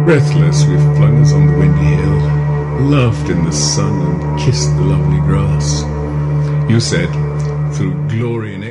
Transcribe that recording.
Breathless, we flung us on the windy hill, laughed in the sun and kissed the lovely grass. You said, through glory and